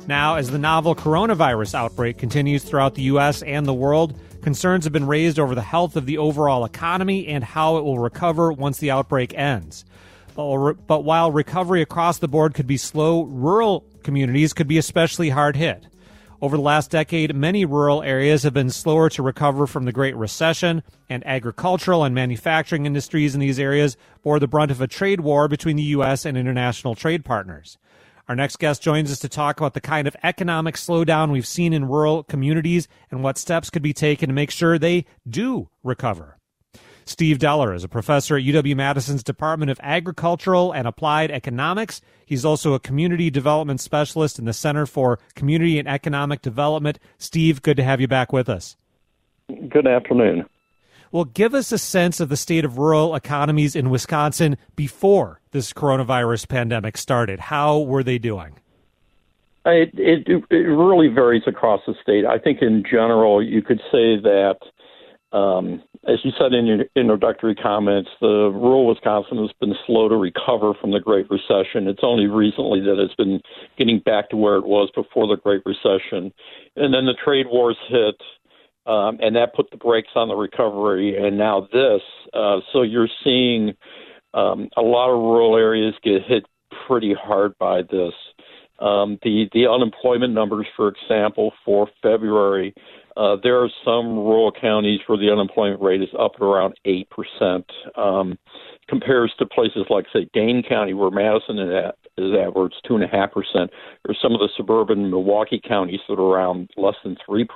Now, as the novel coronavirus outbreak continues throughout the U.S. and the world, concerns have been raised over the health of the overall economy and how it will recover once the outbreak ends. But while recovery across the board could be slow, rural communities could be especially hard hit. Over the last decade, many rural areas have been slower to recover from the Great Recession, and agricultural and manufacturing industries in these areas bore the brunt of a trade war between the U.S. and international trade partners. Our next guest joins us to talk about the kind of economic slowdown we've seen in rural communities and what steps could be taken to make sure they do recover. Steve Deller is a professor at UW-Madison's Department of Agricultural and Applied Economics. He's also a community development specialist in the Center for Community and Economic Development. Steve, good to have you back with us. Good afternoon. Well, give us a sense of the state of rural economies in Wisconsin before this coronavirus pandemic started. How were they doing? It really varies across the state. I think in general, you could say that, as you said in your introductory comments, the rural Wisconsin has been slow to recover from the Great Recession. It's only recently that it's been getting back to where it was before the Great Recession. And then the trade wars hit. And that put the brakes on the recovery, and now this. So you're seeing a lot of rural areas get hit pretty hard by this. The unemployment numbers, for example, for February, there are some rural counties where the unemployment rate is up at around 8%. Compares to places like, say, Dane County, where Madison is at, where it's 2.5%, or some of the suburban Milwaukee counties that are around less than 3%.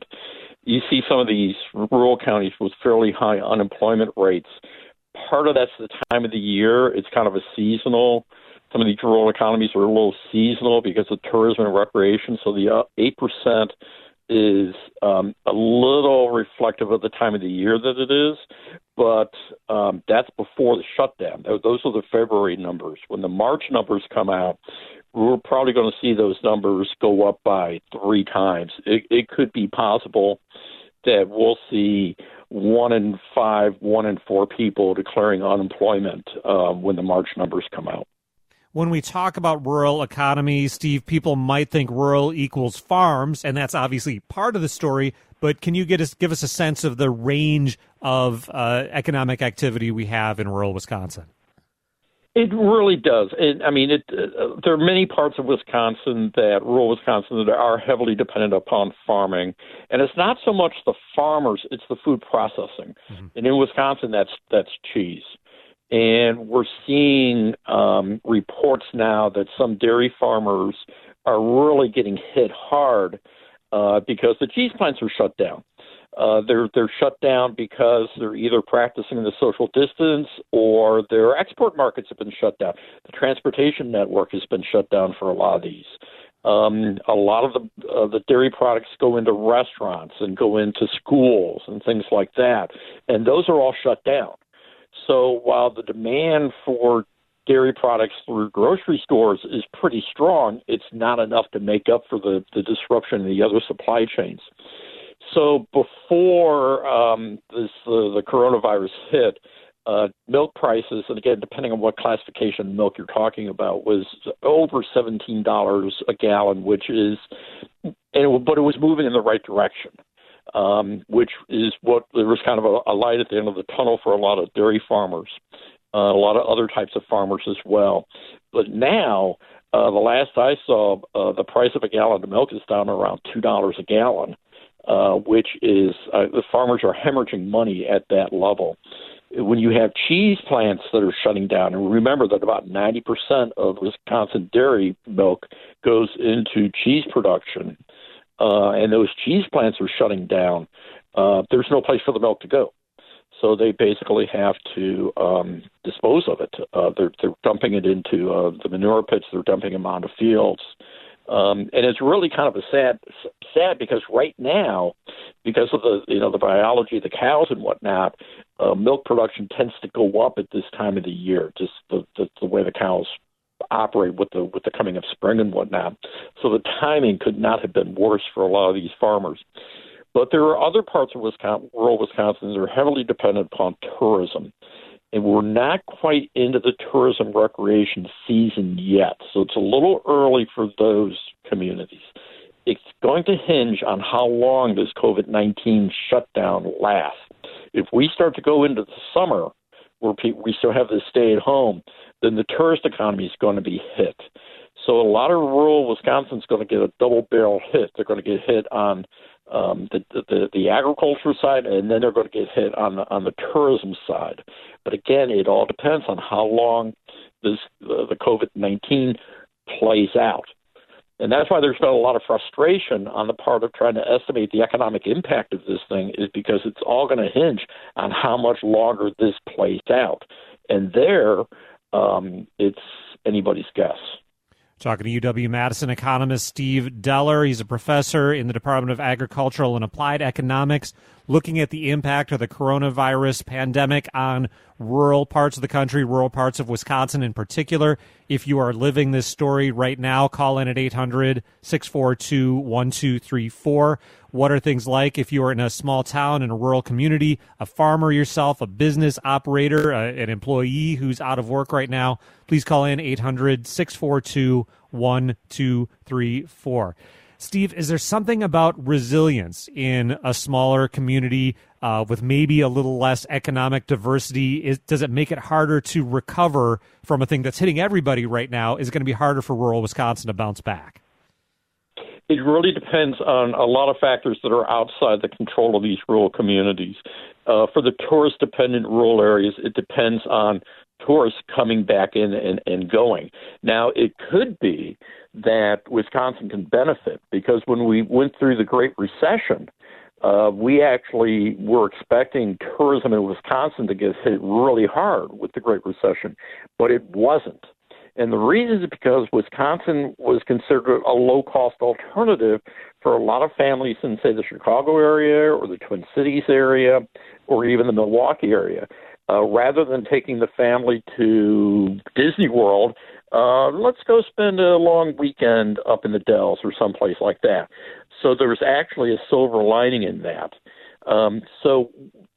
You see some of these rural counties with fairly high unemployment rates. Part of that's the time of the year. It's kind of a seasonal. Some of these rural economies are a little seasonal because of tourism and recreation. So the 8% is a little reflective of the time of the year that it is. But that's before the shutdown. Those are the February numbers. When the March numbers come out, we're probably going to see those numbers go up by 3 times. It could be possible that we'll see 1 in 5, 1 in 4 people declaring unemployment when the March numbers come out. When we talk about rural economy, Steve, people might think rural equals farms, and that's obviously part of the story. But can you give us a sense of the range of economic activity we have in rural Wisconsin? It really does. There are many parts of Wisconsin, rural Wisconsin, that are heavily dependent upon farming. And it's not so much the farmers, it's the food processing. Mm-hmm. And in Wisconsin, that's cheese. And we're seeing reports now that some dairy farmers are really getting hit hard because the cheese plants are shut down. They're shut down because they're either practicing the social distance or their export markets have been shut down. The transportation network has been shut down for a lot of these. A lot of the dairy products go into restaurants and go into schools and things like that, and those are all shut down. So while the demand for dairy products through grocery stores is pretty strong, it's not enough to make up for the disruption in the other supply chains. So before the coronavirus hit, milk prices, and again, depending on what classification of milk you're talking about, was over $17 a gallon, but it was moving in the right direction, which is what there was kind of a light at the end of the tunnel for a lot of dairy farmers, a lot of other types of farmers as well. But now, the last I saw, the price of a gallon of milk is down around $2 a gallon. Which is the farmers are hemorrhaging money at that level. When you have cheese plants that are shutting down, and remember that about 90% of Wisconsin dairy milk goes into cheese production, and those cheese plants are shutting down, there's no place for the milk to go. So they basically have to dispose of it. They're dumping it into the manure pits. They're dumping them onto fields. And it's really kind of sad because right now, because of the biology of the cows and whatnot, milk production tends to go up at this time of the year, just the way the cows operate with the coming of spring and whatnot. So the timing could not have been worse for a lot of these farmers. But there are other parts of rural Wisconsin that are heavily dependent upon tourism. And we're not quite into the tourism recreation season yet. So it's a little early for those communities. going to hinge on how long this COVID-19 shutdown lasts. If we start to go into the summer where we still have this stay at home, then the tourist economy is going to be hit. So a lot of rural Wisconsin is going to get a double barrel hit. They're going to get hit on the agriculture side, and then they're going to get hit on the tourism side. But again, it all depends on how long the COVID-19 plays out. And that's why there's been a lot of frustration on the part of trying to estimate the economic impact of this thing, is because it's all going to hinge on how much longer this plays out. And it's anybody's guess. Talking to UW-Madison economist Steve Deller. He's a professor in the Department of Agricultural and Applied Economics, looking at the impact of the coronavirus pandemic on rural parts of the country, rural parts of Wisconsin in particular. If you are living this story right now, call in at 800-642-1234. What are things like if you are in a small town, in a rural community, a farmer yourself, a business operator, an employee who's out of work right now? Please call in 800-642-1234. Steve, is there something about resilience in a smaller community with maybe a little less economic diversity? Does it make it harder to recover from a thing that's hitting everybody right now? Is it going to be harder for rural Wisconsin to bounce back? It really depends on a lot of factors that are outside the control of these rural communities. For the tourist-dependent rural areas, it depends on tourists coming back in and going. Now, it could be that Wisconsin can benefit, because when we went through the Great Recession, we actually were expecting tourism in Wisconsin to get hit really hard with the Great Recession, but it wasn't. And the reason is because Wisconsin was considered a low-cost alternative for a lot of families in, say, the Chicago area or the Twin Cities area or even the Milwaukee area. Rather than taking the family to Disney World, let's go spend a long weekend up in the Dells or someplace like that. So there was actually a silver lining in that. So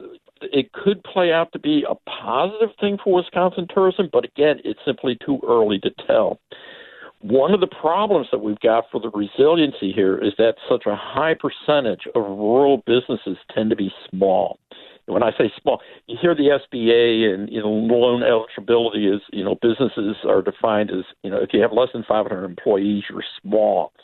it could play out to be a positive thing for Wisconsin tourism, but again, it's simply too early to tell. One of the problems that we've got for the resiliency here is that such a high percentage of rural businesses tend to be small. When I say small, you hear the SBA and, loan eligibility is, businesses are defined as, if you have less than 500 employees, you're small.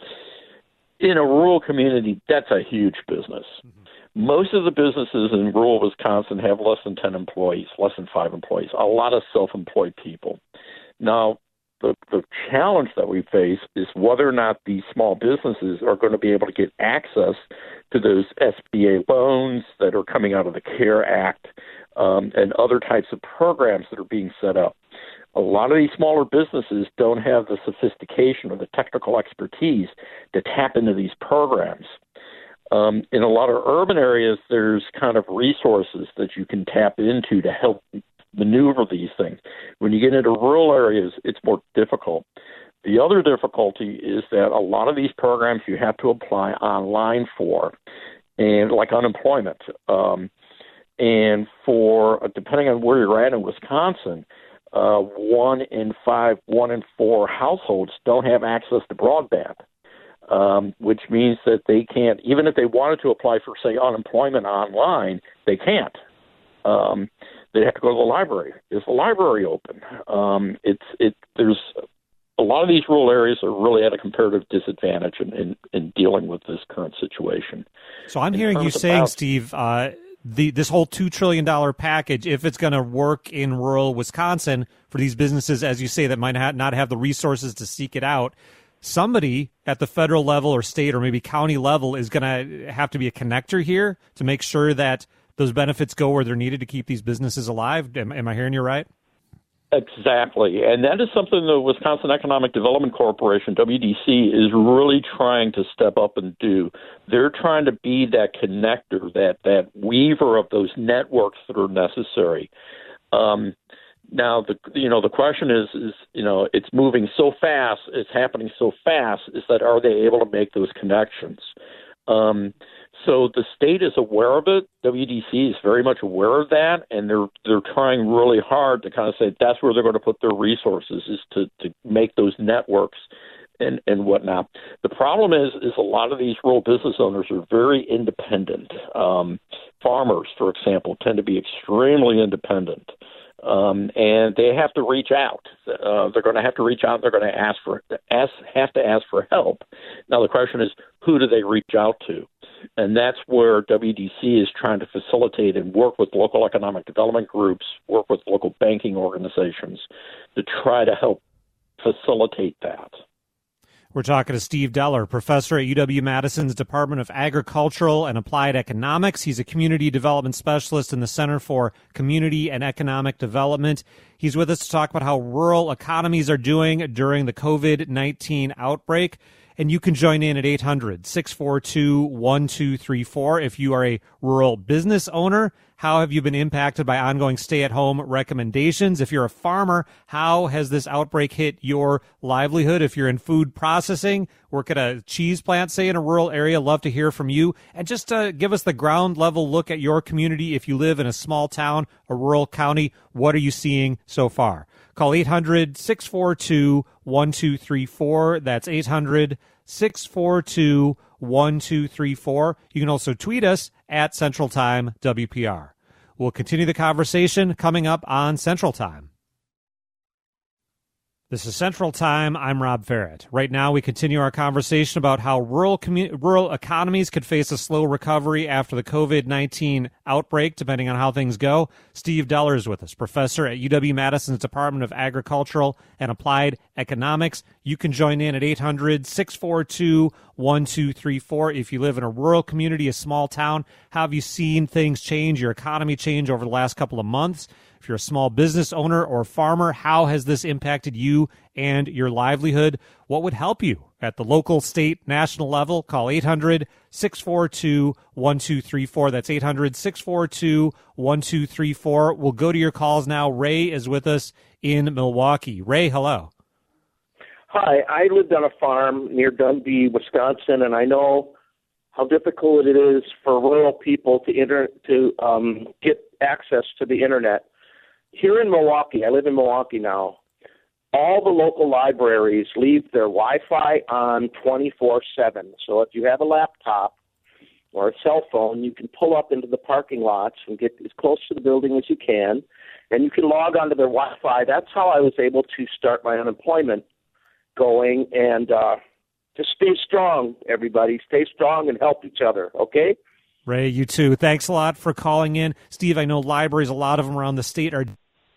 In a rural community, that's a huge business. Mm-hmm. Most of the businesses in rural Wisconsin have less than 10 employees, less than 5 employees, a lot of self-employed people. Now, the challenge that we face is whether or not these small businesses are going to be able to get access to those SBA loans that are coming out of the CARE Act and other types of programs that are being set up. A lot of these smaller businesses don't have the sophistication or the technical expertise to tap into these programs. In a lot of urban areas, there's kind of resources that you can tap into to help maneuver these things. When you get into rural areas, it's more difficult. The other difficulty is that a lot of these programs you have to apply online for, and like unemployment. And for, depending on where you're at in Wisconsin, 1 in 5, 1 in 4 households don't have access to broadband. Which means that they can't, even if they wanted to apply for, say, unemployment online, they can't. They have to go to the library. Is the library open? There's a lot of these rural areas are really at a comparative disadvantage in dealing with this current situation. So I'm hearing you saying, Steve, this whole $2 trillion package, if it's going to work in rural Wisconsin for these businesses, as you say, that might not have the resources to seek it out, somebody at the federal level or state or maybe county level is going to have to be a connector here to make sure that those benefits go where they're needed to keep these businesses alive. Am I hearing you right? Exactly. And that is something the Wisconsin Economic Development Corporation, WDC, is really trying to step up and do. They're trying to be that connector, that weaver of those networks that are necessary. Now, the question is, it's moving so fast, it's happening so fast, is that are they able to make those connections? So the state is aware of it. WDC is very much aware of that, and they're trying really hard to kind of say that's where they're going to put their resources, is to make those networks and whatnot. The problem is a lot of these rural business owners are very independent. Farmers, for example, tend to be extremely independent. And they have to reach out. They're going to have to reach out. They're going to have to ask for help. Now the question is, who do they reach out to? And that's where WDC is trying to facilitate and work with local economic development groups, work with local banking organizations to try to help facilitate that. We're talking to Steve Deller, professor at UW-Madison's Department of Agricultural and Applied Economics. He's a community development specialist in the Center for Community and Economic Development. He's with us to talk about how rural economies are doing during the COVID-19 outbreak. And you can join in at 800-642-1234 if you are a rural business owner. How have you been impacted by ongoing stay-at-home recommendations? If you're a farmer, how has this outbreak hit your livelihood? If you're in food processing, work at a cheese plant, say in a rural area, love to hear from you. And just give us the ground-level look at your community. If you live in a small town, a rural county, what are you seeing so far? Call 800-642-1234. That's 800-642-1234. You can also tweet us at Central Time WPR. We'll continue the conversation coming up on Central Time. This is Central Time. I'm Rob Farrett. Right now, we continue our conversation about how rural economies could face a slow recovery after the COVID-19 outbreak, depending on how things go. Steve Deller is with us, professor at UW-Madison's Department of Agricultural and Applied Economics. You can join in at 800-642-1234. If you live in a rural community, a small town, how have you seen things change, your economy change over the last couple of months? If you're a small business owner or farmer, how has this impacted you and your livelihood? What would help you at the local, state, national level? Call 800-642-1234. That's 800-642-1234. We'll go to your calls now. Ray is with us in Milwaukee. Ray, hello. Hi, I lived on a farm near Dundee, Wisconsin, and I know how difficult it is for rural people to get access to the internet. Here in Milwaukee, I live in Milwaukee now, all the local libraries leave their Wi-Fi on 24/7. So if you have a laptop or a cell phone, you can pull up into the parking lots and get as close to the building as you can, and you can log onto their Wi-Fi. That's how I was able to start my unemployment going, and just stay strong, everybody. Stay strong and help each other, okay? Ray, you too. Thanks a lot for calling in. Steve, I know libraries, a lot of them around the state are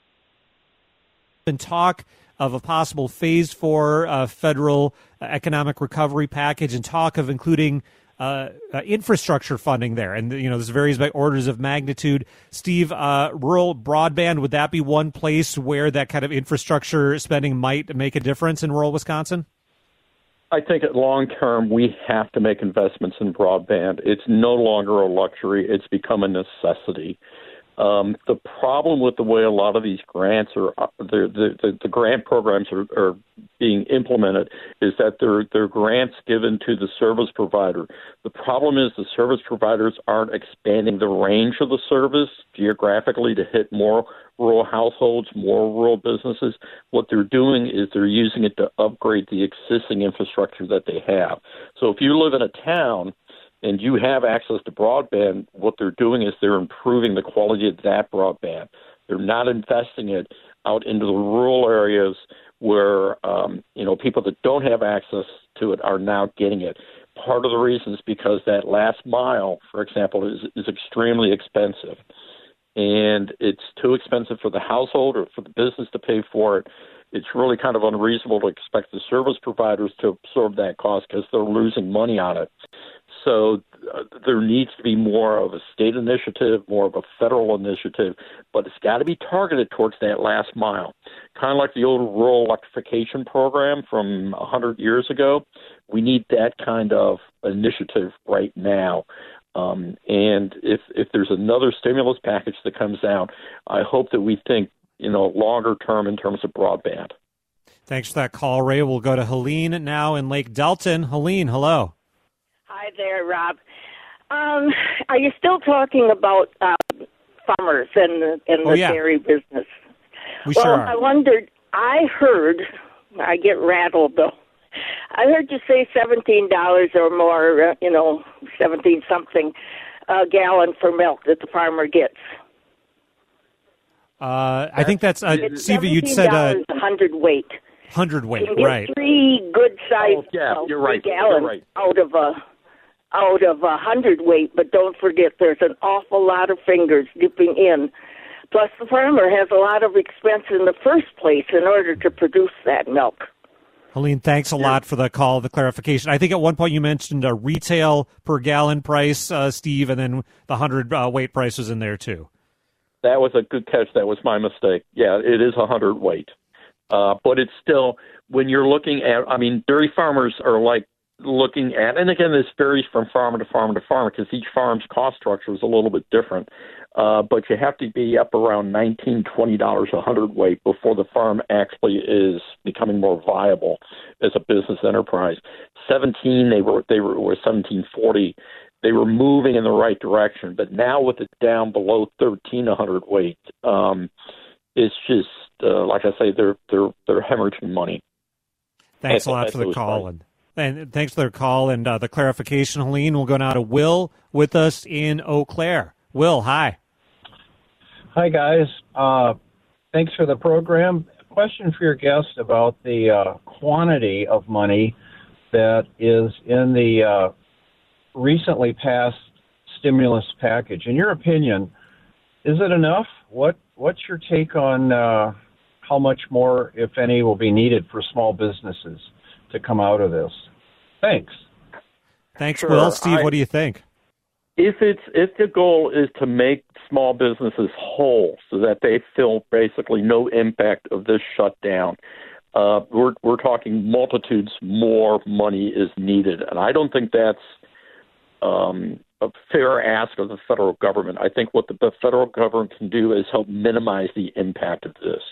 in talk of a possible phase 4 federal economic recovery package and talk of including infrastructure funding there. And, this varies by orders of magnitude. Steve, rural broadband, would that be one place where that kind of infrastructure spending might make a difference in rural Wisconsin? I think at long term, we have to make investments in broadband. It's no longer a luxury. It's become a necessity. The problem with the way a lot of these grants the grant programs are being implemented is that they're grants given to the service provider. The problem is the service providers aren't expanding the range of the service geographically to hit more rural households, more rural businesses. What they're doing is they're using it to upgrade the existing infrastructure that they have. So if you live in a town and you have access to broadband, what they're doing is they're improving the quality of that broadband. They're not investing it out into the rural areas where, people that don't have access to it are now getting it. Part of the reason is because that last mile, for example, is extremely expensive. And it's too expensive for the household or for the business to pay for it. It's really kind of unreasonable to expect the service providers to absorb that cost because they're losing money on it. So there needs to be more of a state initiative, more of a federal initiative, but it's got to be targeted towards that last mile. Kind of like the old rural electrification program from 100 years ago. We need that kind of initiative right now. And if there's another stimulus package that comes out, I hope that we think, longer term in terms of broadband. Thanks for that call, Ray. We'll go to Helene now in Lake Delton. Helene, hello. Hi there, Rob. Are you still talking about farmers and the dairy business? We sure are. I wondered, I heard, I get rattled though, I heard you say $17 or more, 17 something a gallon for milk that the farmer gets. I think that's Siva. You'd said 100 weight. 100 weight, you can get right? 3 good sized you're right. gallons out of a 100 weight. But don't forget, there's an awful lot of fingers dipping in. Plus, the farmer has a lot of expense in the first place in order to produce that milk. Helene, thanks a lot for the call, the clarification. I think at one point you mentioned a retail per gallon price, Steve, and then the 100 weight price was in there too. That was a good catch. That was my mistake. Yeah, it is 100 weight. But it's still, when you're looking at, dairy farmers are like looking at, and again, this varies from farmer to farmer to farmer because each farm's cost structure is a little bit different. But you have to be up around $19, $20 a hundredweight before the farm actually is becoming more viable as a business enterprise. 17, they were 1740. They were moving in the right direction, but now with it down below 13 a hundredweight, it's just like I say, they're hemorrhaging money. Thanks a lot for the call, and thanks for the call and the clarification, Helene. We'll go now to Will with us in Eau Claire. Will, hi. Hi, guys. Thanks for the program. Question for your guest about the quantity of money that is in the recently passed stimulus package. In your opinion, is it enough? What's your take on how much more, if any, will be needed for small businesses to come out of this? Thanks. Thanks, sure. Will. Steve, what do you think? If the goal is to make small businesses whole so that they feel basically no impact of this shutdown, we're talking multitudes more money is needed. And I don't think that's a fair ask of the federal government. I think what the federal government can do is help minimize the impact of this.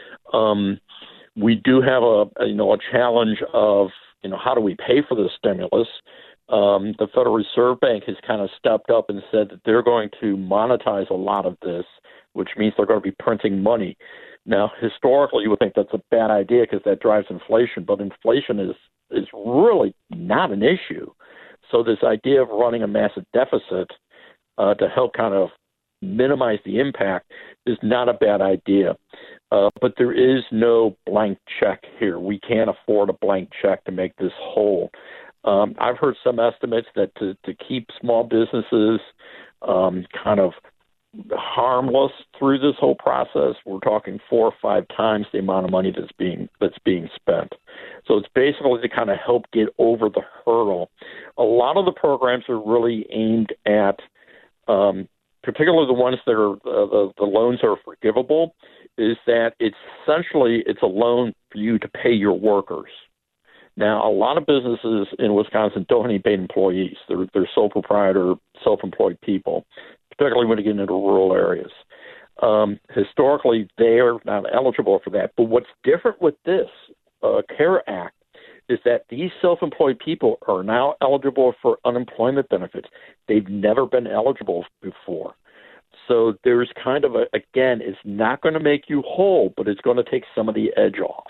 We do have a challenge of, how do we pay for the stimulus? The Federal Reserve Bank has kind of stepped up and said that they're going to monetize a lot of this, which means they're going to be printing money. Now, historically, you would think that's a bad idea because that drives inflation, but inflation is really not an issue. So this idea of running a massive deficit to help kind of minimize the impact is not a bad idea. But there is no blank check here. We can't afford a blank check to make this whole. I've heard some estimates that to keep small businesses kind of harmless through this whole process, we're talking 4 or 5 times the amount of money that's being spent. So it's basically to kind of help get over the hurdle. A lot of the programs are really aimed at, particularly the ones that are the loans are forgivable, is that it's a loan for you to pay your workers. Now, a lot of businesses in Wisconsin don't have any paid employees. They're sole proprietor, self-employed people, particularly when you get into rural areas. Historically, they are not eligible for that. But what's different with this CARE Act is that these self-employed people are now eligible for unemployment benefits. They've never been eligible before. So there's kind of again, it's not going to make you whole, but it's going to take some of the edge off.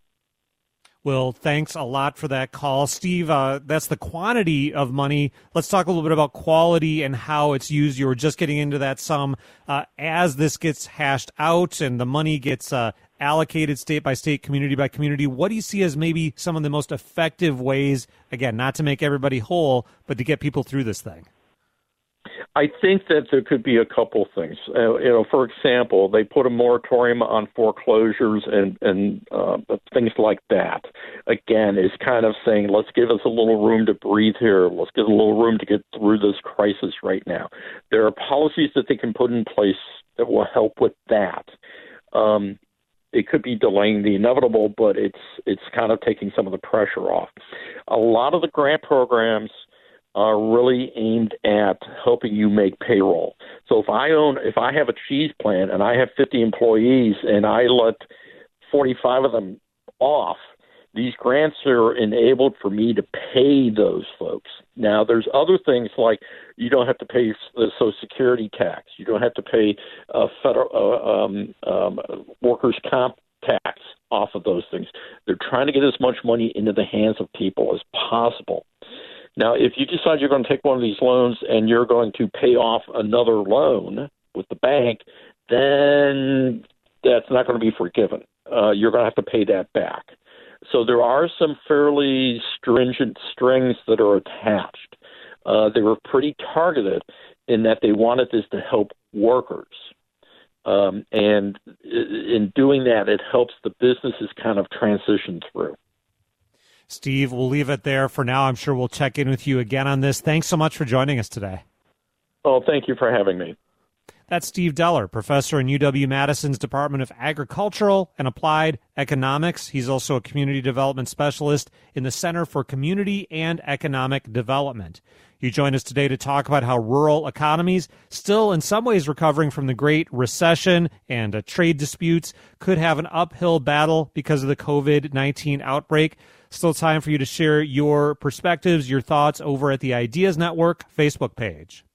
Well, thanks a lot for that call. Steve, that's the quantity of money. Let's talk a little bit about quality and how it's used. You were just getting into that some. As this gets hashed out and the money gets allocated state by state, community by community, what do you see as maybe some of the most effective ways, again, not to make everybody whole, but to get people through this thing? I think that there could be a couple things. For example, they put a moratorium on foreclosures and things like that. Again, it's kind of saying, let's give us a little room to breathe here. Let's get a little room to get through this crisis right now. There are policies that they can put in place that will help with that. It could be delaying the inevitable, but it's kind of taking some of the pressure off. A lot of the grant programs are really aimed at helping you make payroll. So if I have a cheese plant and I have 50 employees and I let 45 of them off, these grants are enabled for me to pay those folks. Now, there's other things like you don't have to pay the Social Security tax. You don't have to pay federal workers' comp tax off of those things. They're trying to get as much money into the hands of people as possible. Now, if you decide you're going to take one of these loans and you're going to pay off another loan with the bank, then that's not going to be forgiven. You're going to have to pay that back. So there are some fairly stringent strings that are attached. They were pretty targeted in that they wanted this to help workers. And in doing that, it helps the businesses kind of transition through. Steve, we'll leave it there for now. I'm sure we'll check in with you again on this. Thanks so much for joining us today. Oh, thank you for having me. That's Steve Deller, professor in UW-Madison's Department of Agricultural and Applied Economics. He's also a community development specialist in the Center for Community and Economic Development. He joined us today to talk about how rural economies, still in some ways recovering from the Great Recession and trade disputes, could have an uphill battle because of the COVID-19 outbreak. Still time for you to share your perspectives, your thoughts over at the Ideas Network Facebook page.